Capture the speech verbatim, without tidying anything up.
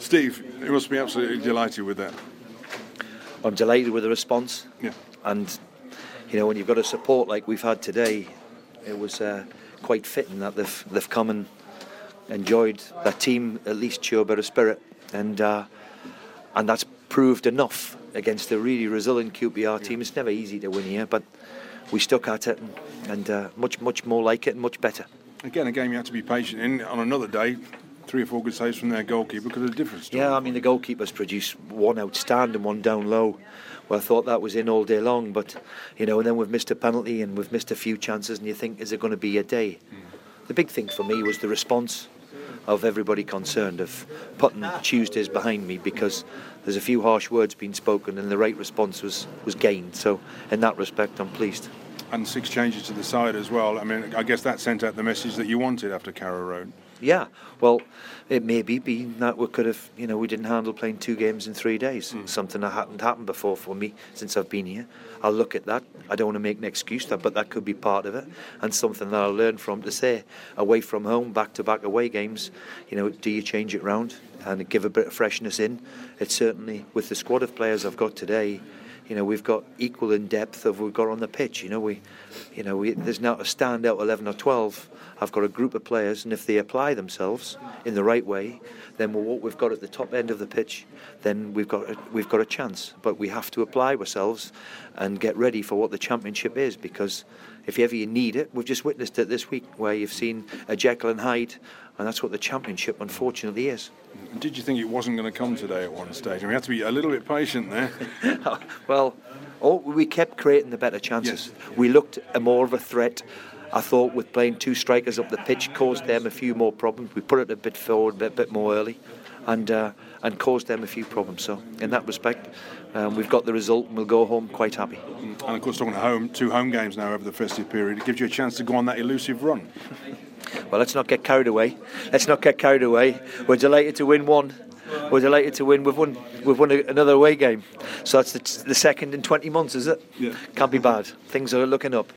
Steve, you must be absolutely delighted with that. I'm delighted with the response. Yeah. And, you know, when you've got a support like we've had today, it was uh, quite fitting that they've they've come and enjoyed that team at least show a bit of spirit, and uh, and that's proved enough against a really resilient Q P R team. It's never easy to win here, but we stuck at it, and, and uh, much much more like it and much better. Again, a game you had to be patient in. On another day, three or four good saves from their goalkeeper could have a difference. Yeah, I mean the goalkeepers produced one outstanding, one down low. Well, I thought that was in all day long, but you know, and then we've missed a penalty and we've missed a few chances, and you think, is it going to be a day? Mm. The big thing for me was the response of everybody concerned, of putting Tuesdays behind me, because there's a few harsh words being spoken and the right response was, was gained. So in that respect, I'm pleased. And six changes to the side as well. I mean, I guess that sent out the message that you wanted after Carrow Road. Yeah, well, it may be being that we could have, you know, we didn't handle playing two games in three days. Mm. Something that hadn't happened before for me since I've been here. I'll look at that. I don't want to make an excuse, that, but that could be part of it, and something that I'll learn from, to say, away from home, back-to-back away games, you know, do you change it round and give a bit of freshness in? It's certainly, with the squad of players I've got today, you know, we've got equal in depth of we've got on the pitch. You know, we, you know, we, there's not a standout eleven or twelve. I've got a group of players, and if they apply themselves in the right way, then what we've got at the top end of the pitch, then we've got a, we've got a chance. But we have to apply ourselves and get ready for what the Championship is, because if ever you need it, we've just witnessed it this week, where you've seen a Jekyll and Hyde, and that's what the Championship unfortunately is. Did you think it wasn't going to come today at one stage? I mean, we had to be a little bit patient there. Well, oh, we kept creating the better chances. Yes. We looked a more of a threat. I thought with playing two strikers up the pitch caused them a few more problems. We put it a bit forward, a bit, bit more early, and uh, and caused them a few problems. So in that respect, um, we've got the result, and we'll go home quite happy. And of course, talking to home, two home games now over the festive period, it gives you a chance to go on that elusive run. Well, let's not get carried away. Let's not get carried away. We're delighted to win one. We're delighted to win. We've won. We've won a, another away game. So that's the, the second in twenty months, is it? Yeah. Can't be bad. Things are looking up.